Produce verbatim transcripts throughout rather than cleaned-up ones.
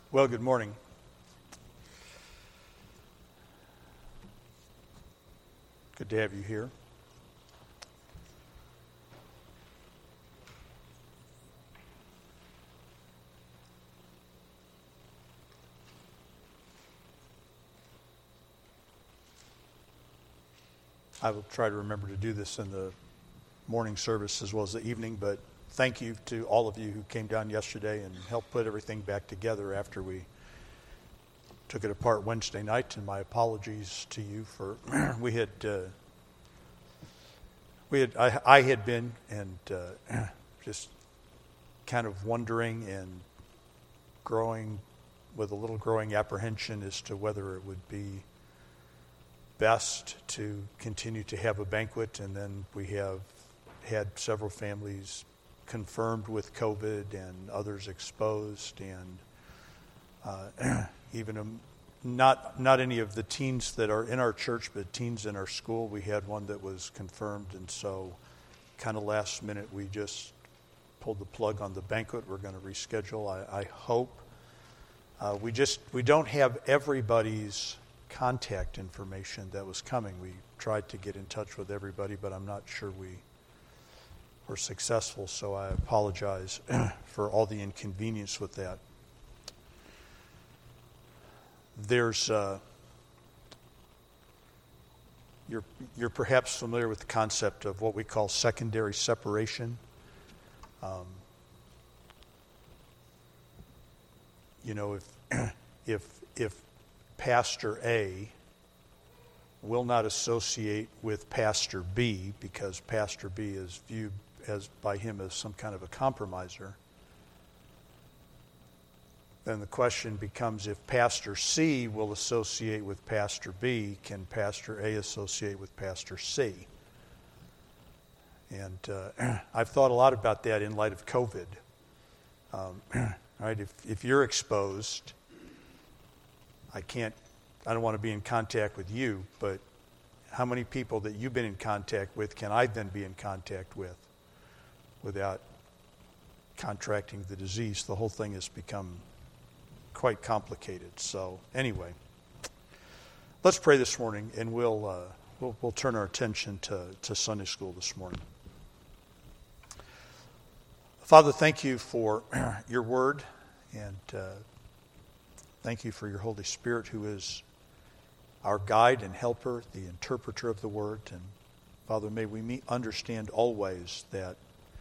Well, good morning. Good to have you here. I will try to remember to do this in the morning service as well as the evening, but thank you to all of you who came down yesterday and helped put everything back together after we took it apart Wednesday night, and my apologies to you for we had uh, we had I, I had been and uh, just kind of wondering and growing with a little growing apprehension as to whether it would be best to continue to have a banquet, and then we have had several families confirmed with COVID and others exposed, and uh, even a, not not any of the teens that are in our church, but teens in our school. We had one that was confirmed, and so kind of last minute we just pulled the plug on the banquet. We're going to reschedule. I, I hope uh, we just we don't have everybody's contact information that was coming. We tried to get in touch with everybody, but I'm not sure we were successful, so I apologize for all the inconvenience with that. There's, uh, you're, you're perhaps familiar with the concept of what we call secondary separation. Um, you know, if, if, if Pastor A will not associate with Pastor B because Pastor B is viewed as by him as some kind of a compromiser, then the question becomes, if Pastor C will associate with Pastor B, can Pastor A associate with Pastor C? And uh, I've thought a lot about that in light of COVID. Um, right, if if you're exposed, I can't, I don't want to be in contact with you, but how many people that you've been in contact with can I then be in contact with without contracting the disease? The whole thing has become quite complicated. So anyway, let's pray this morning, and we'll uh, we'll, we'll turn our attention to, to Sunday school this morning. Father, thank you for your word, and uh, thank you for your Holy Spirit, who is our guide and helper, the interpreter of the word. And Father, may we meet, understand always that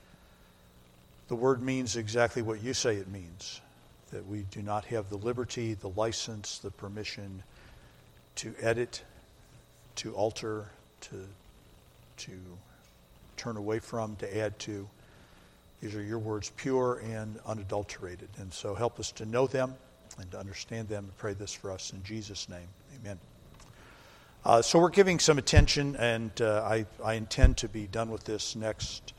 the word means exactly what you say it means, that we do not have the liberty, the license, the permission to edit, to alter, to, to turn away from, to add to. These are your words, pure and unadulterated. And so help us to know them and to understand them, and pray this for us in Jesus' name. Amen. Uh, so we're giving some attention, and uh, I, I intend to be done with this next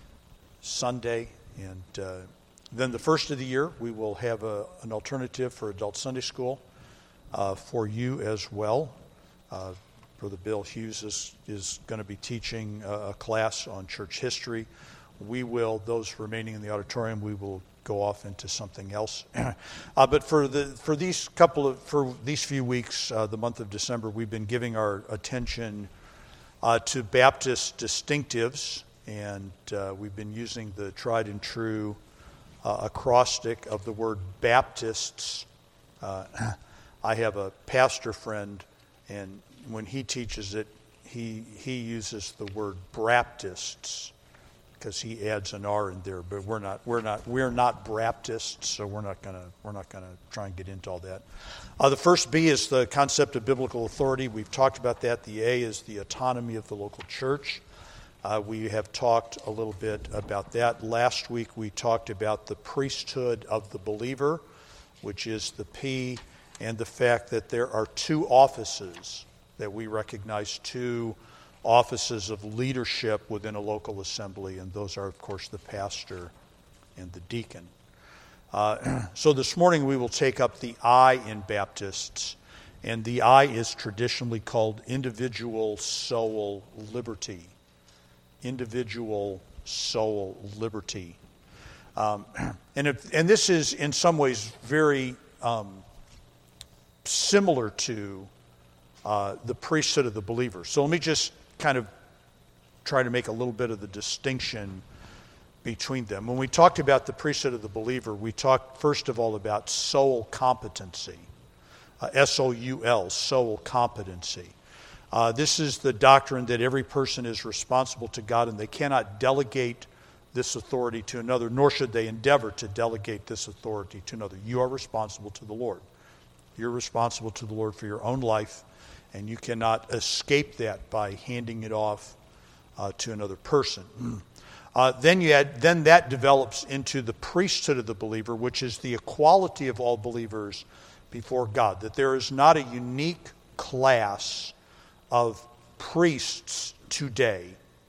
Sunday. And uh, then the first of the year, we will have a, an alternative for adult Sunday school uh, for you as well. Uh, Brother Bill Hughes is, is going to be teaching a, a class on church history. We will, those remaining in the auditorium, we will go off into something else. uh, but for the for these couple of for these few weeks, uh, the month of December, we've been giving our attention uh, to Baptist distinctives, and uh, we've been using the tried and true uh, acrostic of the word Baptists. Uh, I have a pastor friend, and when he teaches it, he he uses the word Braptists, because he adds an R in there, but we're not we're not we're not Baptists, so we're not gonna we're not gonna try and get into all that. Uh, the first B is the concept of biblical authority. We've talked about that. The A is the autonomy of the local church. Uh, we have talked a little bit about that. Last week we talked about the priesthood of the believer, which is the P, and the fact that there are two offices that we recognize, two offices of leadership within a local assembly, and those are, of course, the pastor and the deacon. Uh, so this morning we will take up the I in Baptists, and the I is traditionally called individual soul liberty. Individual soul liberty. Um, and, if, and this is in some ways very um, similar to uh, the priesthood of the believer. So let me just kind of try to make a little bit of the distinction between them. When we talked about the priesthood of the believer, we talked first of all about soul competency, uh, S O U L, soul competency. Uh, this is the doctrine that every person is responsible to God, and they cannot delegate this authority to another, nor should they endeavor to delegate this authority to another. You are responsible to the Lord. You're responsible to the Lord for your own life, and you cannot escape that by handing it off uh, to another person. Uh, then you add, then that develops into the priesthood of the believer, which is the equality of all believers before God. That there is not a unique class of priests today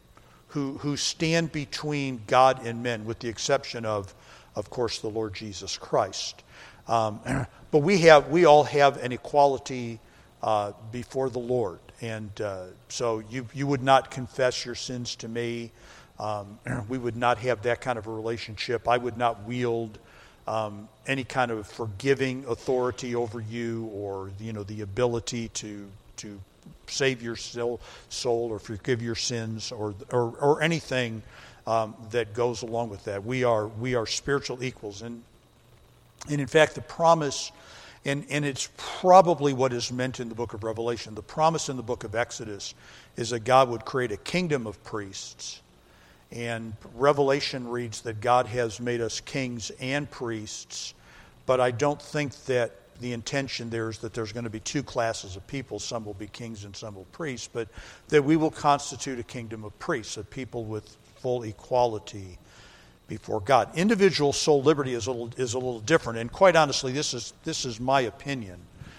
who who stand between God and men, with the exception of, of course, the Lord Jesus Christ. Um, but we have we all have an equality uh, before the Lord, and uh, so you you would not confess your sins to me. Um, we would not have that kind of a relationship. I would not wield um, any kind of forgiving authority over you, or you know the ability to to save your soul, soul or forgive your sins, or or, or anything um, that goes along with that. We are we are spiritual equals, and and in fact the promise, and and it's probably what is meant in the book of Revelation. The promise in the book of Exodus is that God would create a kingdom of priests. And Revelation reads that God has made us kings and priests, but I don't think that the intention there is that there's going to be two classes of people. Some will be kings and some will be priests, but that we will constitute a kingdom of priests, of people with full equality before God. Individual soul liberty is a little, is a little different, and quite honestly, this is this is my opinion.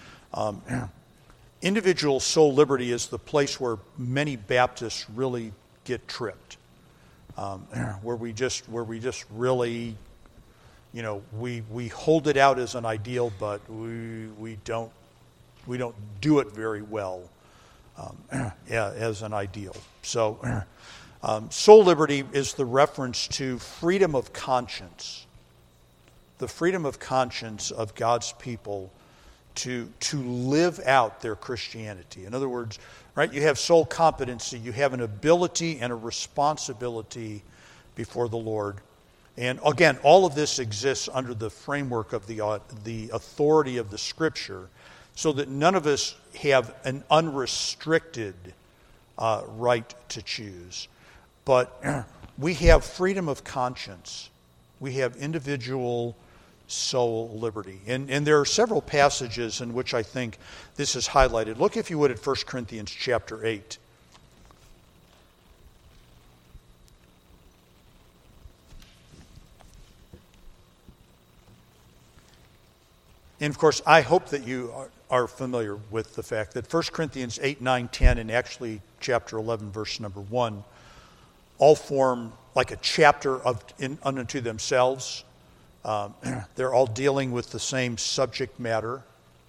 Um, individual soul liberty is the place where many Baptists really get tripped. Um, where we just where we just really, you know, we we hold it out as an ideal, but we we don't we don't do it very well um, yeah, as an ideal. So, um, soul liberty is the reference to freedom of conscience, the freedom of conscience of God's people to to live out their Christianity. In other words, right, you have soul competency, you have an ability and a responsibility before the Lord. And again, all of this exists under the framework of the uh, the authority of the Scripture, so that none of us have an unrestricted uh, right to choose. But we have freedom of conscience. We have individual soul liberty. And, and there are several passages in which I think this is highlighted. Look, if you would, at First Corinthians chapter eight. And of course, I hope that you are, are familiar with the fact that First Corinthians eight, nine, ten, and actually chapter eleven, verse number one, all form like a chapter of in, unto themselves. Um, they're all dealing with the same subject matter.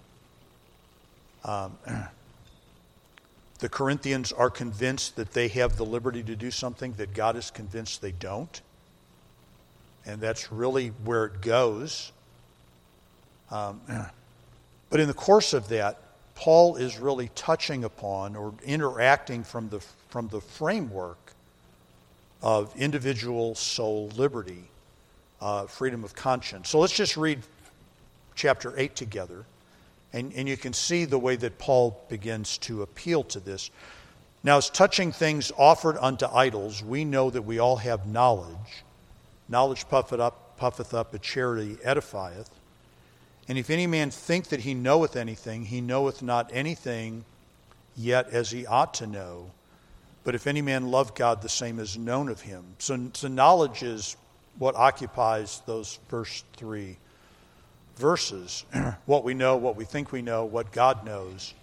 Um, the Corinthians are convinced that they have the liberty to do something that God is convinced they don't. And that's really where it goes. Um, but in the course of that, Paul is really touching upon or interacting from the from the framework of individual soul liberty. Uh, freedom of conscience. So let's just read chapter eight together, and, and you can see the way that Paul begins to appeal to this. Now, as touching things offered unto idols, we know that we all have knowledge. Knowledge puffeth up, puffeth up, but charity edifieth. And if any man think that he knoweth anything, he knoweth not anything yet as he ought to know. But if any man love God, the same is known of him. So, so knowledge is what occupies those first three verses. What we know, what we think we know, what God knows.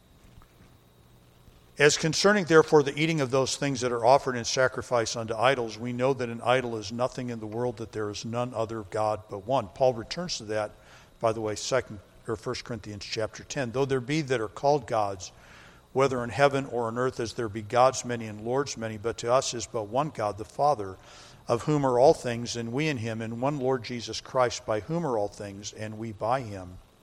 As concerning, therefore, the eating of those things that are offered in sacrifice unto idols, we know that an idol is nothing in the world, that there is none other God but one. Paul returns to that, by the way, second or First Corinthians chapter ten. Though there be that are called gods, whether in heaven or on earth, as there be gods many and lords many, but to us is but one God, the Father, of whom are all things, and we in him, and one Lord Jesus Christ, by whom are all things, and we by him.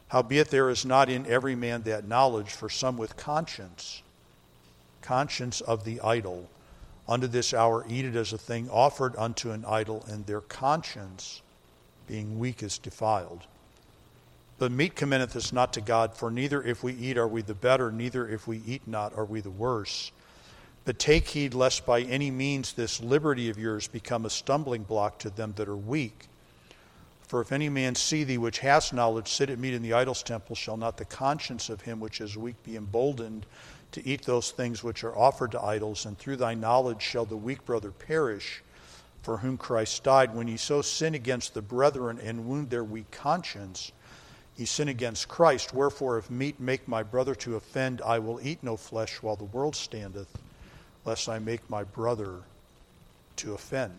Howbeit there is not in every man that knowledge, for some with conscience, conscience of the idol, unto this hour eat it as a thing offered unto an idol, and their conscience, being weak, is defiled. But meat commendeth us not to God, for neither if we eat are we the better, neither if we eat not are we the worse. But take heed lest by any means this liberty of yours become a stumbling block to them that are weak. For if any man see thee which hast knowledge sit at meat in the idol's temple, shall not the conscience of him which is weak be emboldened to eat those things which are offered to idols? And through thy knowledge shall the weak brother perish, for whom Christ died. When ye so sin against the brethren and wound their weak conscience, ye sin against Christ. Wherefore, if meat make my brother to offend, I will eat no flesh while the world standeth, lest I make my brother to offend.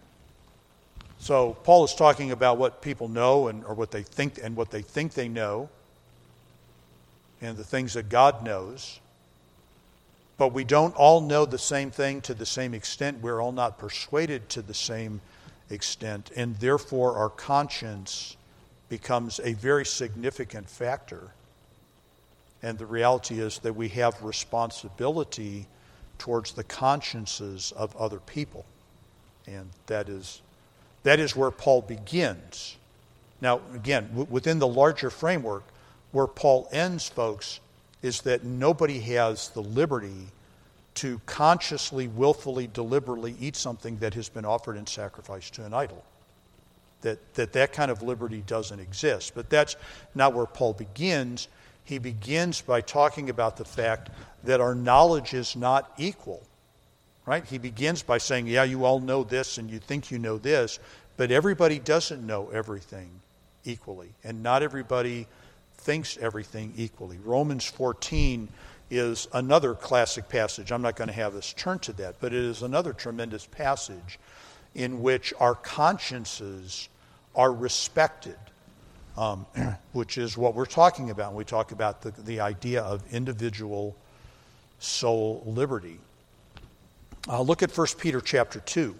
So Paul is talking about what people know and or what they think and what they think they know, and the things that God knows. But we don't all know the same thing to the same extent. We're all not persuaded to the same extent, and therefore our conscience becomes a very significant factor. And the reality is that we have responsibility towards the consciences of other people. And that is that is where Paul begins. Now, again, w- within the larger framework, where Paul ends, folks, is that nobody has the liberty to consciously, willfully, deliberately eat something that has been offered in sacrifice to an idol. That, that that kind of liberty doesn't exist. But that's not where Paul begins. He begins by talking about the fact that our knowledge is not equal. Right? He begins by saying, yeah, you all know this and you think you know this, but everybody doesn't know everything equally. And not everybody thinks everything equally. Romans fourteen is another classic passage. I'm not going to have us turn to that, but it is another tremendous passage in which our consciences are respected, um, which is what we're talking about when we talk about the, the idea of individual soul liberty. Uh, look at First Peter chapter two.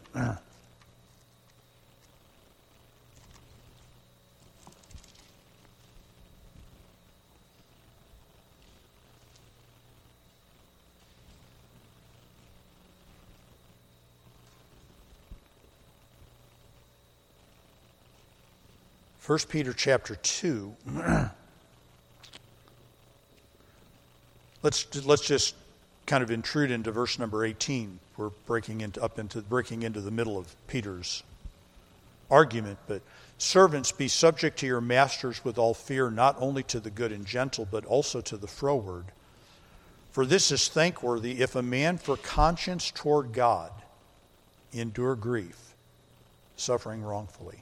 First Peter chapter two. let's let's just kind of intrude into verse number eighteen. We're breaking into up into breaking into the middle of Peter's argument. But servants, be subject to your masters with all fear, not only to the good and gentle, but also to the froward. For this is thankworthy, if a man for conscience toward God endure grief, suffering wrongfully.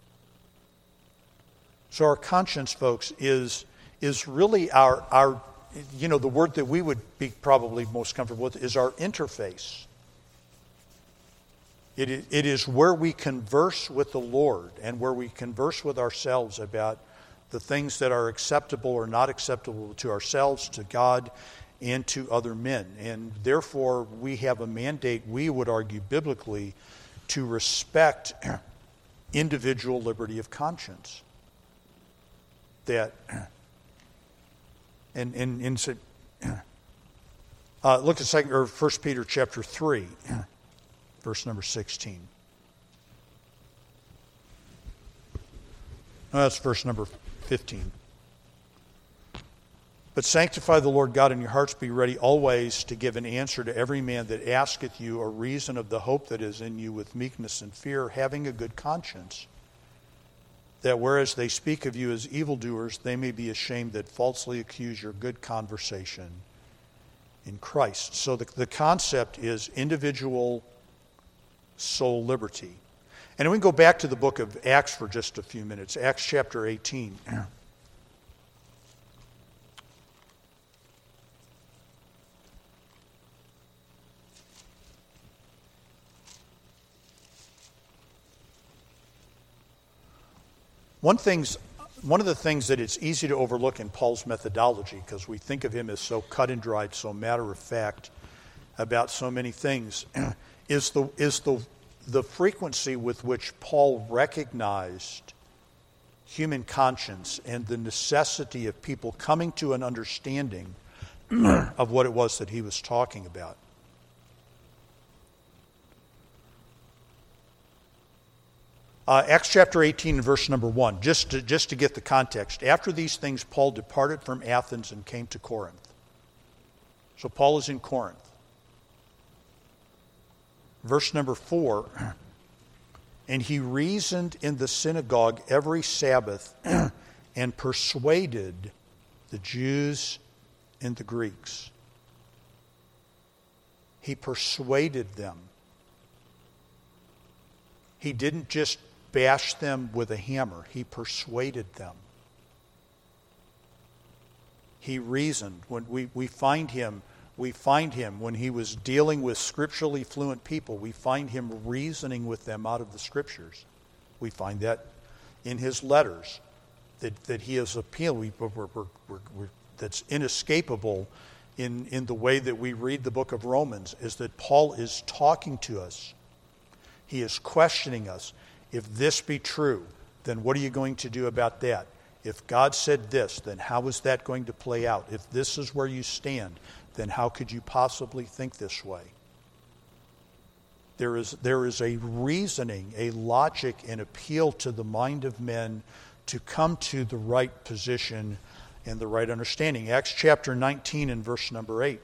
So our conscience, folks, is is really our our you know the word that we would be probably most comfortable with is our interface. It is, it is where we converse with the Lord and where we converse with ourselves about the things that are acceptable or not acceptable to ourselves, to God, and to other men. And therefore, we have a mandate, we would argue biblically, to respect individual liberty of conscience. That, and and, and uh, look at second or First Peter chapter three. Verse number sixteen. No, that's verse number fifteen. But sanctify the Lord God in your hearts, be ready always to give an answer to every man that asketh you a reason of the hope that is in you with meekness and fear, having a good conscience, that whereas they speak of you as evildoers, they may be ashamed that falsely accuse your good conversation in Christ. So the, the concept is individual soul liberty. And we can go back to the book of Acts for just a few minutes. Acts chapter eighteen. One thing's, one of the things that it's easy to overlook in Paul's methodology, because we think of him as so cut and dried, so matter of fact about so many things, is the is the the frequency with which Paul recognized human conscience and the necessity of people coming to an understanding of what it was that he was talking about. Uh, Acts chapter eighteen and verse number one, just to, just to get the context. After these things, Paul departed from Athens and came to Corinth. So Paul is in Corinth. Verse number four, and he reasoned in the synagogue every Sabbath and persuaded the Jews and the Greeks. He persuaded them. He didn't just bash them with a hammer. He persuaded them. He reasoned. When we, we find him, we find him when he was dealing with scripturally fluent people, we find him reasoning with them out of the scriptures. We find that in his letters, that, that he is appealing. We, we're, we're, we're, we're, that's inescapable in, in the way that we read the book of Romans, is that Paul is talking to us. He is questioning us. If this be true, then what are you going to do about that? If God said this, then how is that going to play out? If this is where you stand, then how could you possibly think this way? There is, there is a reasoning, a logic, an appeal to the mind of men to come to the right position and the right understanding. Acts chapter nineteen and verse number eight.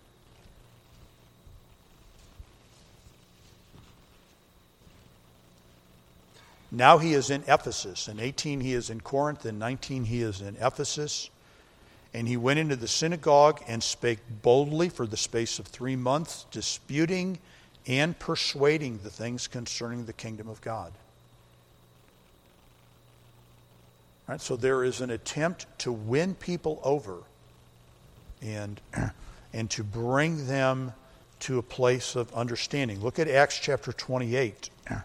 Now he is in Ephesus. In eighteen he is in Corinth. In nineteen he is in Ephesus. And he went into the synagogue and spake boldly for the space of three months, disputing and persuading the things concerning the kingdom of God. All right, so there is an attempt to win people over and, and to bring them to a place of understanding. Look at Acts chapter twenty-eight.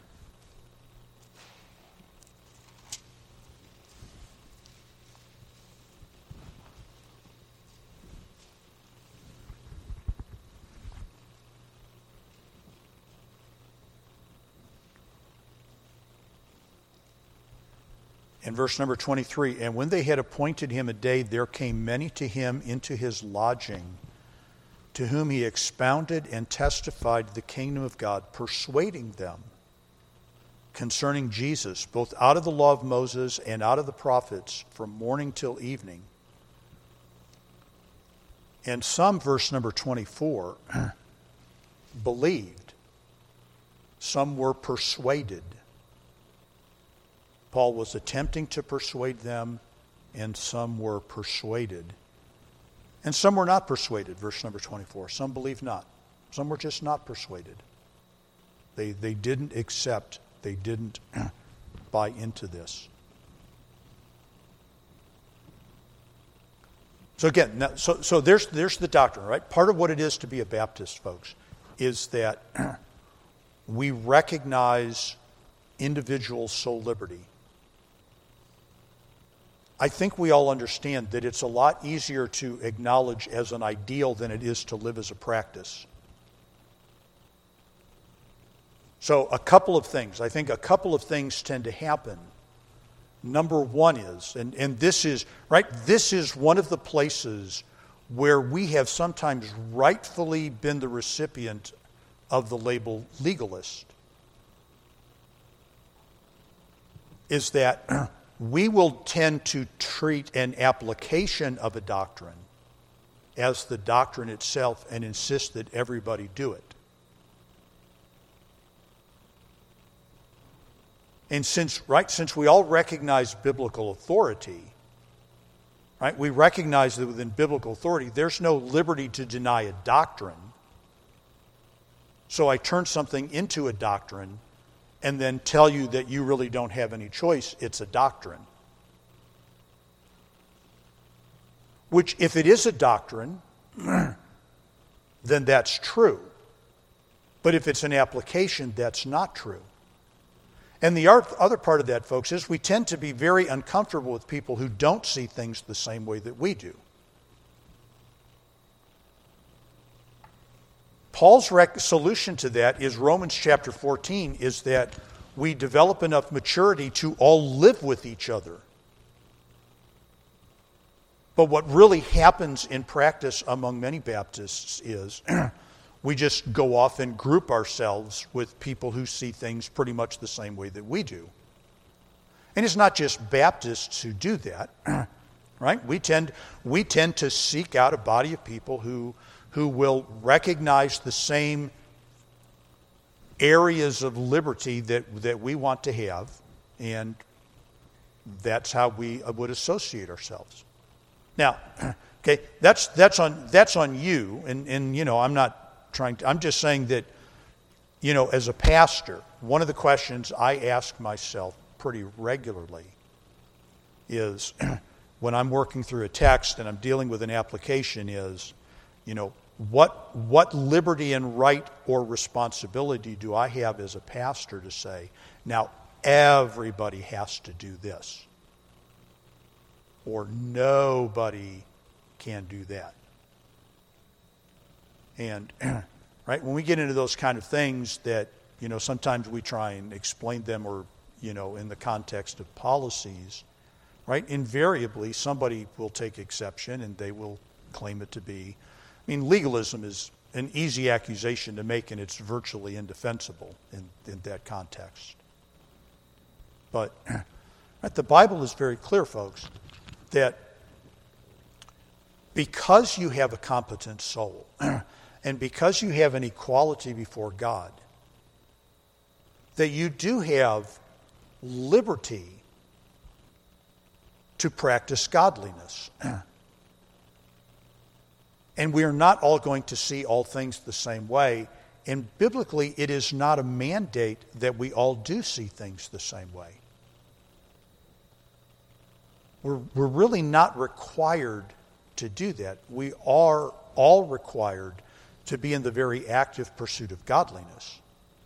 In verse number twenty-three, and when they had appointed him a day, there came many to him into his lodging, to whom he expounded and testified the kingdom of God, persuading them concerning Jesus, both out of the law of Moses and out of the prophets, from morning till evening. And some, verse number twenty-four, believed. Some were persuaded. Paul was attempting to persuade them, and some were persuaded. And some were not persuaded, verse number twenty-four. Some believed not. Some were just not persuaded. They, they didn't accept, they didn't buy into this. So again, now, so, so there's, there's the doctrine, right? Part of what it is to be a Baptist, folks, is that we recognize individual soul liberty. I think we all understand that it's a lot easier to acknowledge as an ideal than it is to live as a practice. So a couple of things. I think a couple of things tend to happen. Number one is, and, and this is, right, this is one of the places where we have sometimes rightfully been the recipient of the label legalist, is that we will tend to treat an application of a doctrine as the doctrine itself and insist that everybody do it. And since, right, since we all recognize biblical authority, right, we recognize that within biblical authority, there's no liberty to deny a doctrine. So I turn something into a doctrine and then tell you that you really don't have any choice. It's a doctrine. Which, if it is a doctrine, then that's true. But if it's an application, that's not true. And the other part of that, folks, is we tend to be very uncomfortable with people who don't see things the same way that we do. Paul's rec- solution to that is Romans chapter fourteen, is that we develop enough maturity to all live with each other But what really happens in practice among many Baptists is we just go off and group ourselves with people who see things pretty much the same way that we do. And it's not just Baptists who do that, right? We tend we tend to seek out a body of people who who will recognize the same areas of liberty that, that we want to have, and that's how we would associate ourselves. Now, okay, that's that's on that's on you, and, and you know, I'm not trying to, I'm just saying that, you know, as a pastor, one of the questions I ask myself pretty regularly is when I'm working through a text and I'm dealing with an application is, you know, what what liberty and right or responsibility do I have as a pastor to say, now everybody has to do this, or nobody can do that. And right, when we get into those kind of things that, you know, sometimes we try and explain them, or, you know, in the context of policies, right, invariably somebody will take exception and they will claim it to be, I mean, legalism is an easy accusation to make, and it's virtually indefensible in, in that context. But right, the Bible is very clear, folks, that because you have a competent soul and because you have an equality before God, that you do have liberty to practice godliness. And we are not all going to see all things the same way. And biblically, it is not a mandate that we all do see things the same way. We're, we're really not required to do that. We are all required to be in the very active pursuit of godliness.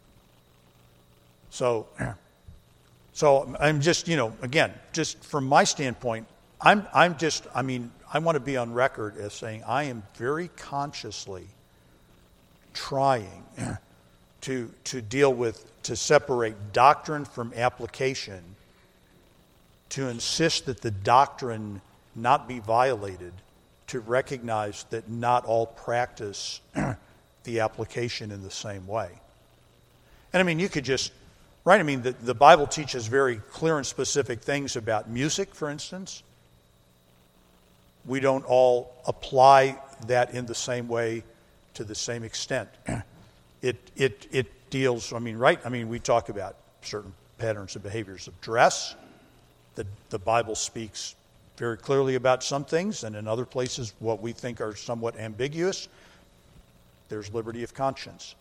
So, so I'm just, you know, again, just from my standpoint, I'm, I'm just, I mean, I want to be on record as saying I am very consciously trying to to deal with, to separate doctrine from application, to insist that the doctrine not be violated, to recognize that not all practice the application in the same way. And I mean, you could just, right, I mean, the, the Bible teaches very clear and specific things about music, for instance. We don't all apply that in the same way to the same extent. It it it deals, I mean, right, I mean, we talk about certain patterns and behaviors of dress. The, the Bible speaks very clearly about some things, and in other places what we think are somewhat ambiguous. There's liberty of conscience.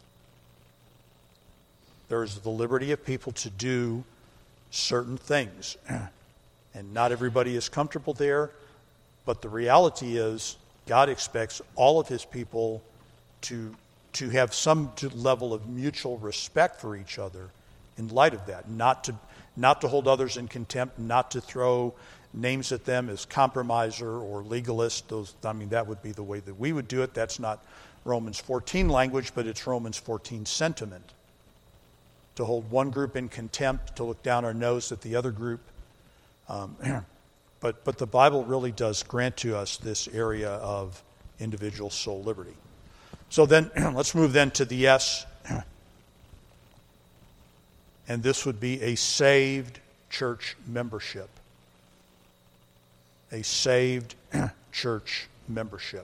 There's the liberty of people to do certain things. And not everybody is comfortable there. But the reality is, God expects all of his people to, to have some level of mutual respect for each other in light of that. Not to, not to hold others in contempt, not to throw names at them as compromiser or legalist. Those, I mean, that would be the way that we would do it. That's not Romans fourteen language, but it's Romans fourteen sentiment. To hold one group in contempt, to look down our nose at the other group. Um, But but the Bible really does grant to us this area of individual soul liberty. So then, let's move then to the S. And this would be a saved church membership. A saved church membership.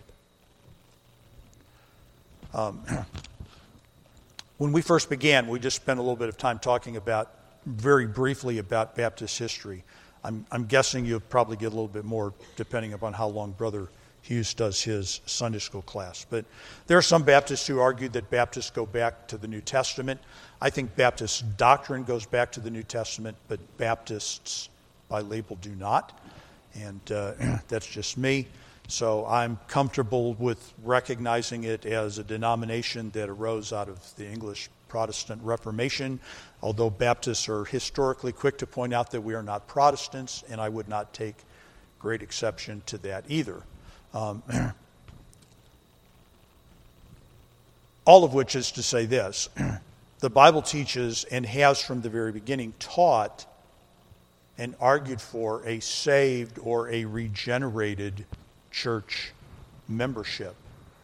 Um, when we first began, we just spent a little bit of time talking about, very briefly, about Baptist history. I'm, I'm guessing you'll probably get a little bit more depending upon how long Brother Hughes does his Sunday school class. But there are some Baptists who argue that Baptists go back to the New Testament. I think Baptist doctrine goes back to the New Testament, but Baptists by label do not. And uh, that's just me. So I'm comfortable with recognizing it as a denomination that arose out of the English Protestant Reformation, although Baptists are historically quick to point out that we are not Protestants, and I would not take great exception to that either. Um, all of which is to say this. The Bible teaches, and has from the very beginning taught, and argued for a saved or a regenerated church membership.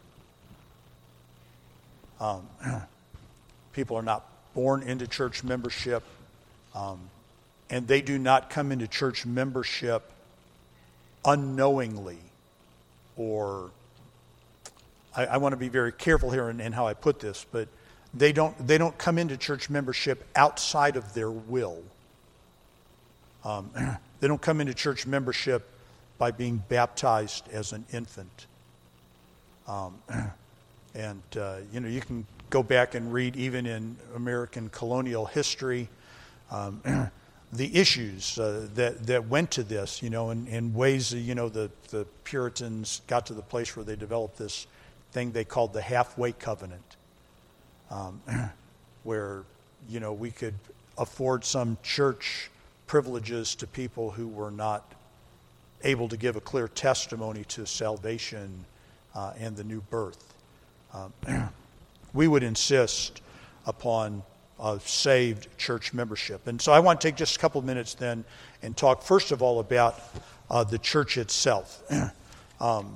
Um, people are not born into church membership, um, and they do not come into church membership unknowingly, or I, I want to be very careful here in, in how I put this, but they don't they don't come into church membership outside of their will. Um, they don't come into church membership by being baptized as an infant. Um, and uh, you know, you can go back and read even in American colonial history um, the issues uh, that that went to this. You know, in, in ways you know the the Puritans got to the place where they developed this thing they called the halfway covenant. Um, where, you know, we could afford some church privileges to people who were not able to give a clear testimony to salvation uh, and the new birth. Um, we would insist upon uh, saved church membership. And so I want to take just a couple of minutes then and talk first of all about uh, the church itself. um,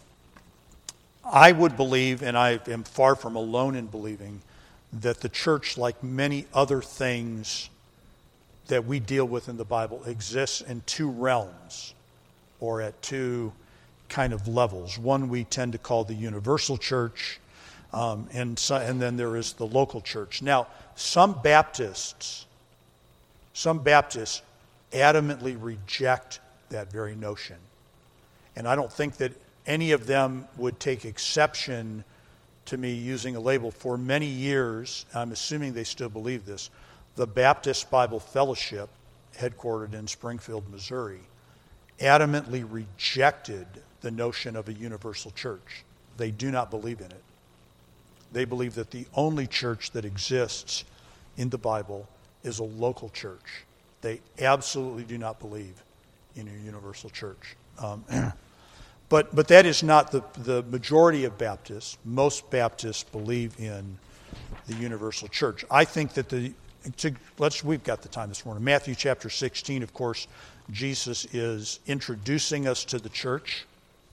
I would believe, and I am far from alone in believing, that the church, like many other things that we deal with in the Bible, exists in two realms, or at two kind of levels. One we tend to call the universal church, um, and, so, and then there is the local church. Now, some Baptists, some Baptists adamantly reject that very notion. And I don't think that any of them would take exception to me using a label. For many years, I'm assuming they still believe this, the Baptist Bible Fellowship, headquartered in Springfield, Missouri, adamantly rejected the notion of a universal church. They do not believe in it. They believe that the only church that exists in the Bible is a local church. They absolutely do not believe in a universal church. Um, But but that is not the, the majority of Baptists. Most Baptists believe in the universal church. I think that the to, let's we've got the time this morning. Matthew chapter sixteen, of course, Jesus is introducing us to the church.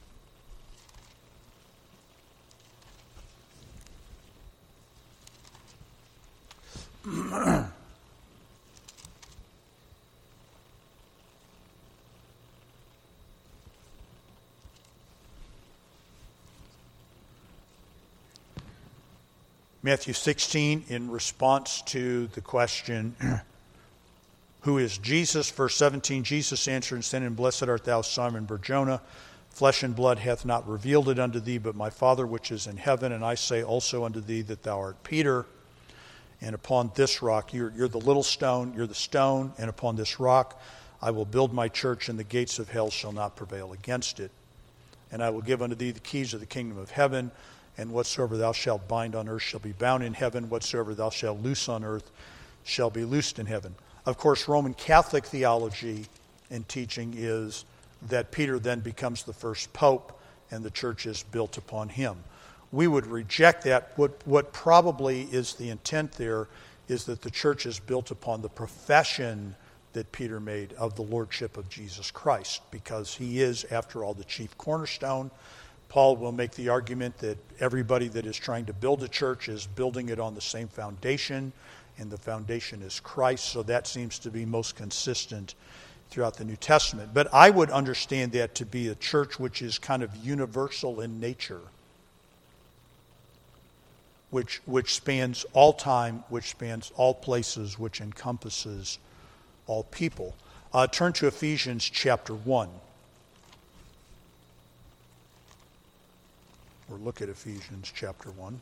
Matthew sixteen, in response to the question, who is Jesus? Verse seventeen, Jesus answered and said, "And blessed art thou, Simon Bar-Jonah. Flesh and blood hath not revealed it unto thee, but my Father which is in heaven. And I say also unto thee that thou art Peter, and upon this rock," you're, you're the little stone, you're the stone, "and upon this rock I will build my church, and the gates of hell shall not prevail against it. And I will give unto thee the keys of the kingdom of heaven. And whatsoever thou shalt bind on earth shall be bound in heaven. Whatsoever thou shalt loose on earth shall be loosed in heaven." Of course, Roman Catholic theology and teaching is that Peter then becomes the first pope and the church is built upon him. We would reject that. What, what probably is the intent there is that the church is built upon the profession that Peter made of the lordship of Jesus Christ, because he is, after all, the chief cornerstone. Paul will make the argument that everybody that is trying to build a church is building it on the same foundation, and the foundation is Christ. So that seems to be most consistent throughout the New Testament. But I would understand that to be a church which is kind of universal in nature, which which spans all time, which spans all places, which encompasses all people. Uh, turn to Ephesians chapter one. Or look at Ephesians chapter one.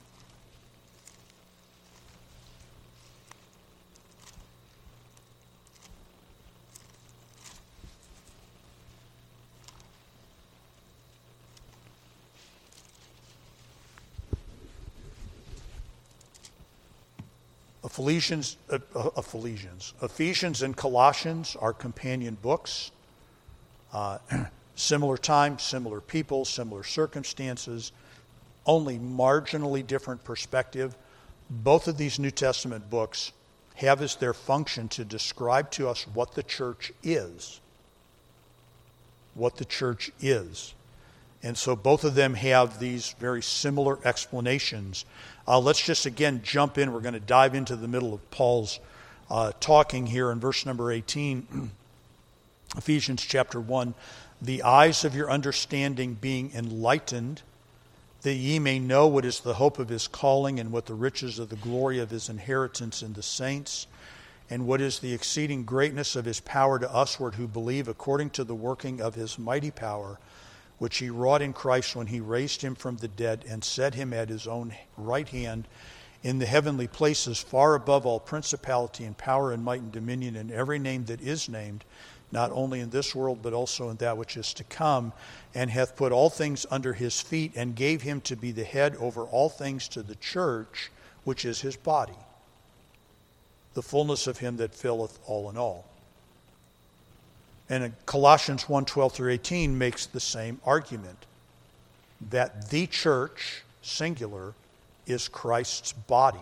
Ephesians, uh, uh, Ephesians, Ephesians and Colossians are companion books. Uh, similar time, similar people, similar circumstances, only marginally different perspective. Both of these New Testament books have as their function to describe to us what the church is. What the church is. And so both of them have these very similar explanations. Uh, let's just again jump in. We're going to dive into the middle of Paul's uh, talking here in verse number eighteen. Ephesians chapter one. The eyes of your understanding being enlightened, that ye may know what is the hope of his calling, and what the riches of the glory of his inheritance in the saints, and what is the exceeding greatness of his power to usward who believe, according to the working of his mighty power, which he wrought in Christ when he raised him from the dead and set him at his own right hand in the heavenly places, far above all principality and power and might and dominion, and every name that is named, not only in this world, but also in that which is to come, and hath put all things under his feet, and gave him to be the head over all things to the church, which is his body, the fullness of him that filleth all in all. And in Colossians one, twelve through eighteen makes the same argument, that the church, singular, is Christ's body.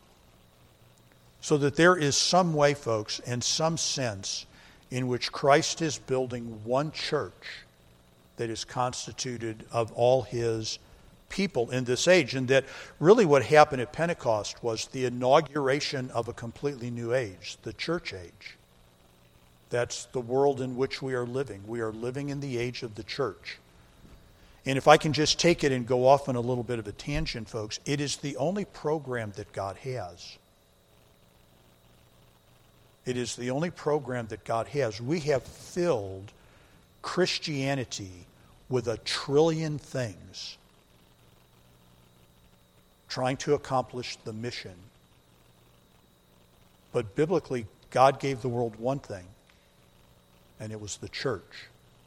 So that there is some way, folks, and some sense in which Christ is building one church that is constituted of all his people in this age. And that really what happened at Pentecost was the inauguration of a completely new age, the church age. That's the world in which we are living. We are living in the age of the church. And if I can just take it and go off on a little bit of a tangent, folks, it is the only program that God has. It is the only program that God has. We have filled Christianity with a trillion things trying to accomplish the mission. But biblically, God gave the world one thing, and it was the church.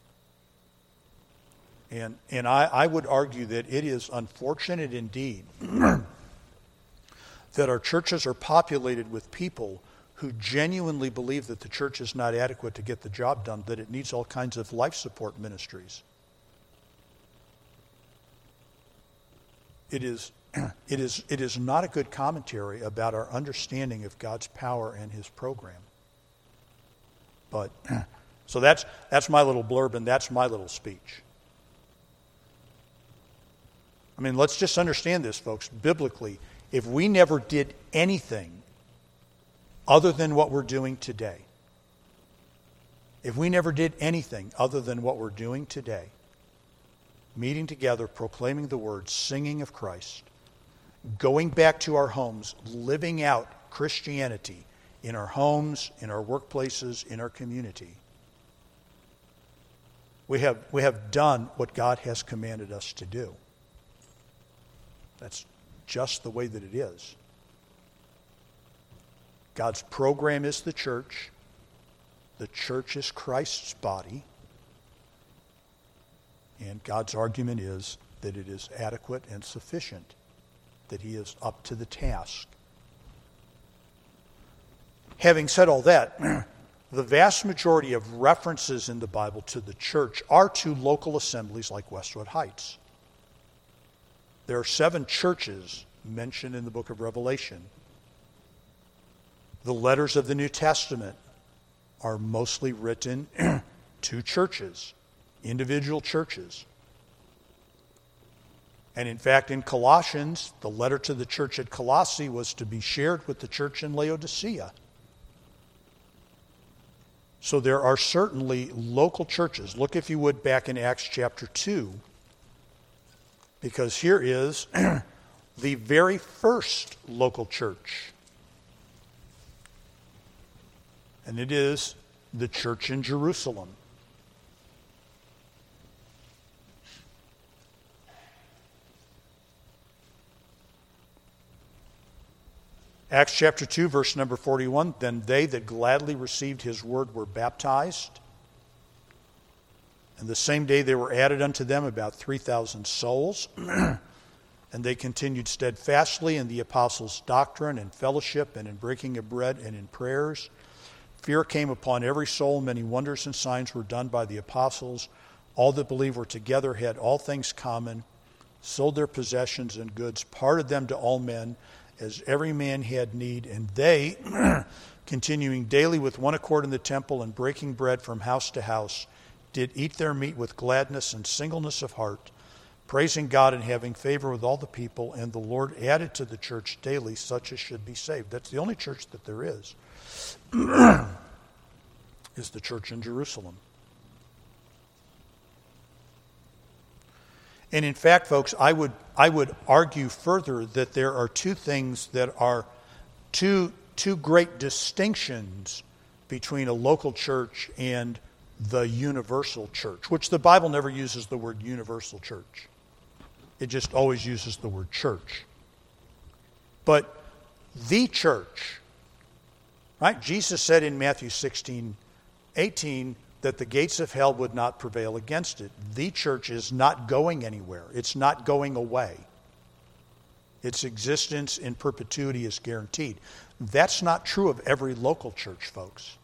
And, and I, I would argue that it is unfortunate indeed that our churches are populated with people who genuinely believe that the church is not adequate to get the job done, that it needs all kinds of life support ministries. It is, it is, it is not a good commentary about our understanding of God's power and his program. But, so that's, that's my little blurb, and that's my little speech. I mean, let's just understand this, folks. Biblically, if we never did anything other than what we're doing today, if we never did anything other than what we're doing today, meeting together, proclaiming the word, singing of Christ, going back to our homes, living out Christianity in our homes, in our workplaces, in our community, we have, we have done what God has commanded us to do. That's just the way that it is. God's program is the church. The church is Christ's body. And God's argument is that it is adequate and sufficient, that he is up to the task. Having said all that, the vast majority of references in the Bible to the church are to local assemblies like Westwood Heights. There are seven churches mentioned in the book of Revelation. The letters of the New Testament are mostly written to churches, individual churches. And in fact, in Colossians, the letter to the church at Colossae was to be shared with the church in Laodicea. So there are certainly local churches. Look, if you would, back in Acts chapter two, because here is the very first local church. And it is the church in Jerusalem. Acts chapter two, verse number forty-one, then they that gladly received his word were baptized. And the same day there were added unto them about three thousand souls. And they continued steadfastly in the apostles' doctrine and fellowship and in breaking of bread and in prayers. Fear came upon every soul. Many wonders and signs were done by the apostles. All that believed were together, had all things common, sold their possessions and goods, parted them to all men, as every man had need, and they, continuing daily with one accord in the temple and breaking bread from house to house, did eat their meat with gladness and singleness of heart, praising God and having favor with all the people, and the Lord added to the church daily such as should be saved. That's the only church that there is, is the church in Jerusalem. And in fact, folks, I would I would argue further that there are two things that are two two great distinctions between a local church and the universal church, which the Bible never uses the word universal church. It just always uses the word church. But the church, right? Jesus said in Matthew sixteen, eighteen, that the gates of hell would not prevail against it. The church is not going anywhere. It's not going away. Its existence in perpetuity is guaranteed. That's not true of every local church, folks.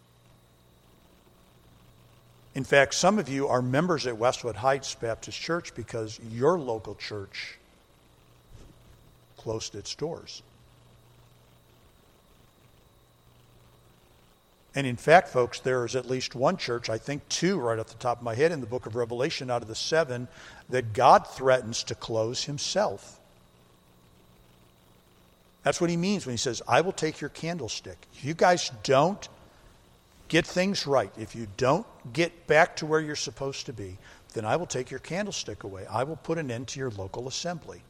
In fact, some of you are members at Westwood Heights Baptist Church because your local church closed its doors. And in fact, folks, there is at least one church, I think two right off the top of my head in the book of Revelation out of the seven, that God threatens to close himself. That's what he means when he says, I will take your candlestick. If you guys don't get things right, if you don't get back to where you're supposed to be, then I will take your candlestick away. I will put an end to your local assembly.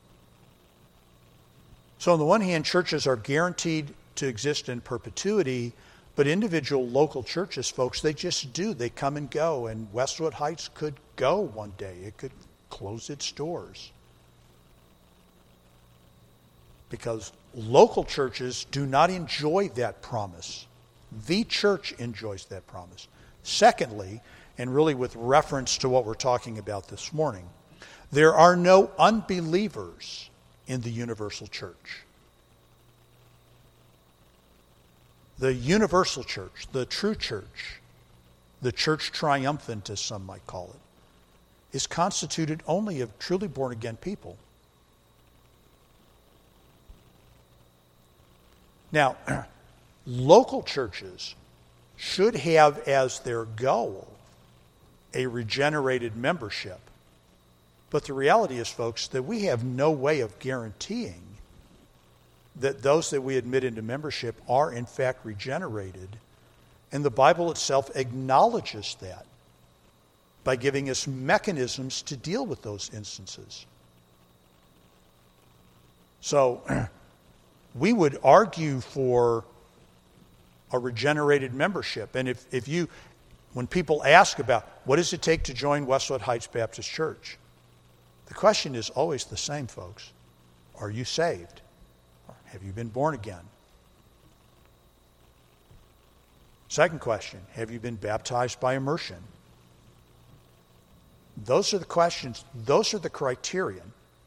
So on the one hand, churches are guaranteed to exist in perpetuity, but individual local churches, folks, they just do. They come and go, and Westwood Heights could go one day. It could close its doors. Because local churches do not enjoy that promise. The church enjoys that promise. Secondly, and really with reference to what we're talking about this morning, there are no unbelievers in the universal church. The universal church, the true church, the church triumphant, as some might call it, is constituted only of truly born-again people. Now, local churches should have as their goal a regenerated membership. But the reality is, folks, that we have no way of guaranteeing that those that we admit into membership are in fact regenerated. And the Bible itself acknowledges that by giving us mechanisms to deal with those instances. So we would argue for a regenerated membership. And if, if you, when people ask about what does it take to join Westwood Heights Baptist Church, the question is always the same, folks. Are you saved? Have you been born again? Second question, have you been baptized by immersion? Those are the questions, those are the criterion.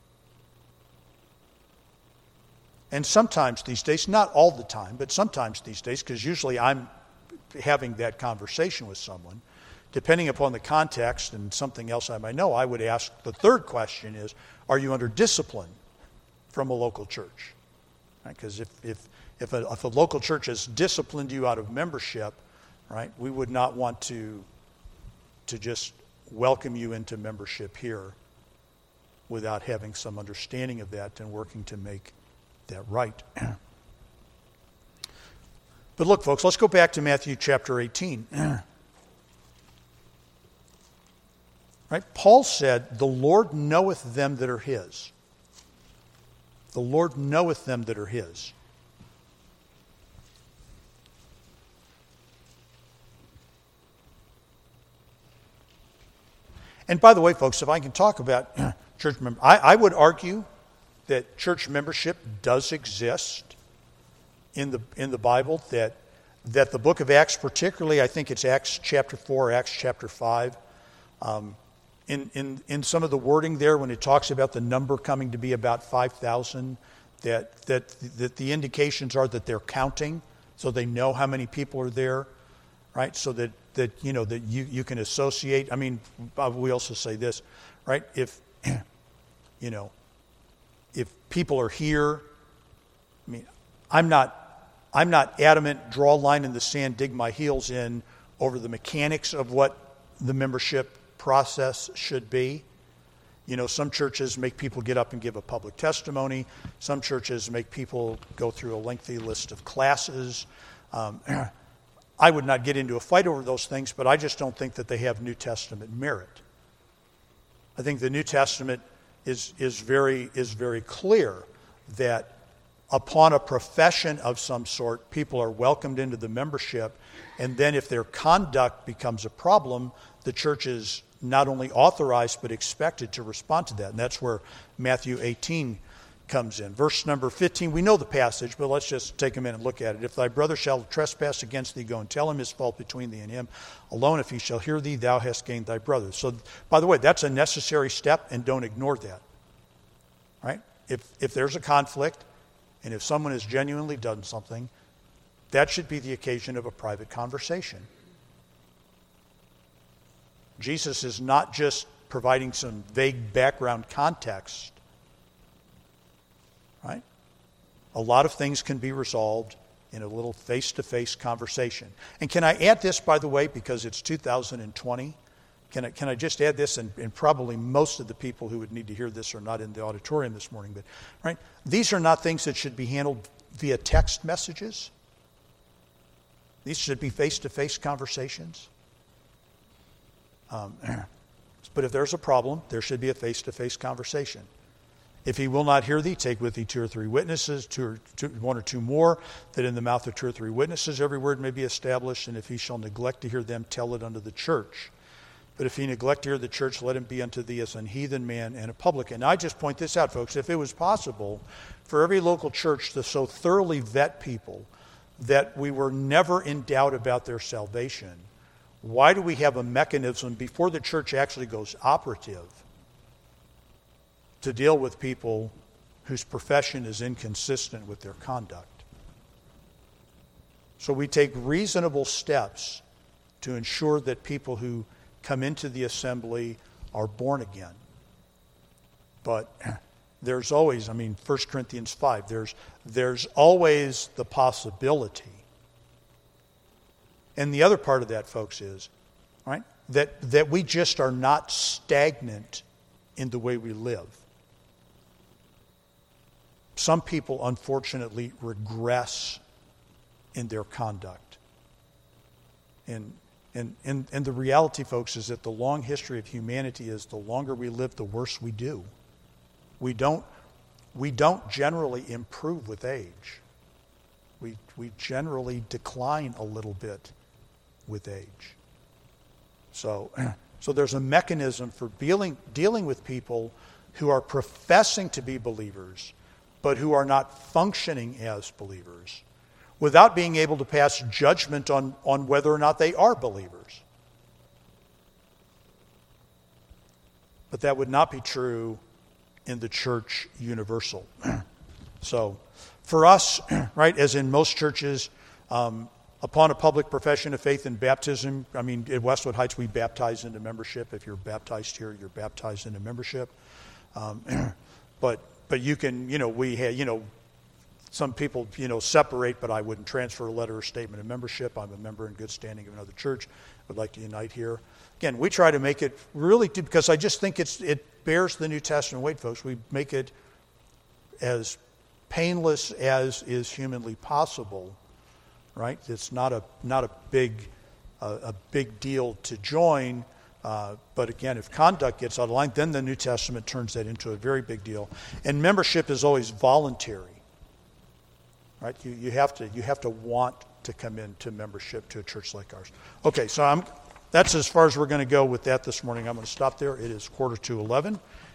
And sometimes these days, not all the time, but sometimes these days, because usually I'm having that conversation with someone, depending upon the context and something else I might know, I would ask, the third question is, are you under discipline from a local church? Because right? if, if, if, a, if a local church has disciplined you out of membership, right, we would not want to, to just welcome you into membership here without having some understanding of that and working to make that right. But look, folks, let's go back to Matthew chapter eighteen. Right? Paul said, the Lord knoweth them that are his. The Lord knoweth them that are his. And by the way, folks, if I can talk about church member, I, I would argue that church membership does exist in the in the Bible, that that the book of Acts, particularly, I think it's Acts chapter four, Acts chapter five, um, in, in, in some of the wording there, when it talks about the number coming to be about five thousand, that, that, that the indications are that they're counting, so they know how many people are there, right? So that, that you know, that you, you can associate. I mean, we also say this, right? If, you know, if people are here I mean, I'm not, I'm not adamant, draw a line in the sand, dig my heels in over the mechanics of what the membership process should be. You know, some churches make people get up and give a public testimony. Some churches make people go through a lengthy list of classes. Um, I would not get into a fight over those things, but I just don't think that they have New Testament merit. I think the New Testament is is very is very clear that upon a profession of some sort, people are welcomed into the membership, and then if their conduct becomes a problem, the church is not only authorized but expected to respond to that. And that's where Matthew eighteen comes in. Verse number fifteen, we know the passage, but let's just take a minute and look at it. If thy brother shall trespass against thee, go and tell him his fault between thee and him alone. If he shall hear thee, thou hast gained thy brother. So, by the way, that's a necessary step, and don't ignore that. Right? If if there's a conflict, and if someone has genuinely done something, that should be the occasion of a private conversation. Jesus is not just providing some vague background context. Right? A lot of things can be resolved in a little face-to-face conversation. And can I add this, by the way, because it's two thousand twenty? Can I, can I just add this, and, and probably most of the people who would need to hear this are not in the auditorium this morning, but right, these are not things that should be handled via text messages. These should be face-to-face conversations. Um, but if there's a problem, there should be a face-to-face conversation. If he will not hear thee, take with thee two or three witnesses, two or two, one or two more, that in the mouth of two or three witnesses every word may be established. And if he shall neglect to hear them, tell it unto the church. But if he neglect to hear the church, let him be unto thee as an heathen man and a publican. Now, I just point this out, folks. If it was possible for every local church to so thoroughly vet people that we were never in doubt about their salvation, why do we have a mechanism before the church actually goes operative to deal with people whose profession is inconsistent with their conduct? So we take reasonable steps to ensure that people who come into the assembly are born again. But there's always, I mean, First Corinthians five, there's, there's always the possibility. And the other part of that, folks, is, right, that, that we just are not stagnant in the way we live. Some people, unfortunately, regress in their conduct. And, and, and, and the reality, folks, is that the long history of humanity is the longer we live, the worse we do. We don't, we don't generally improve with age. We, we generally decline a little bit with age. So, so there's a mechanism for dealing, dealing with people who are professing to be believers, but who are not functioning as believers, without being able to pass judgment on, on whether or not they are believers. But that would not be true in the church universal. So, for us, right, as in most churches, um, upon a public profession of faith and baptism, I mean, at Westwood Heights, we baptize into membership. If you're baptized here, you're baptized into membership. Um, but but you can, you know, we have, you know, some people, you know, separate, but I wouldn't transfer a letter or statement of membership. I'm a member in good standing of another church. Would like to unite here. Again, we try to make it really, because I just think it's it bears the New Testament weight, folks. We make it as painless as is humanly possible. Right? It's not a not a big uh, a big deal to join, uh, but again, if conduct gets out of line, then the New Testament turns that into a very big deal. And membership is always voluntary. Right? You you have to you have to want to come into membership to a church like ours. Okay, so I'm that's as far as we're going to go with that this morning. I'm going to stop there. It is quarter to eleven,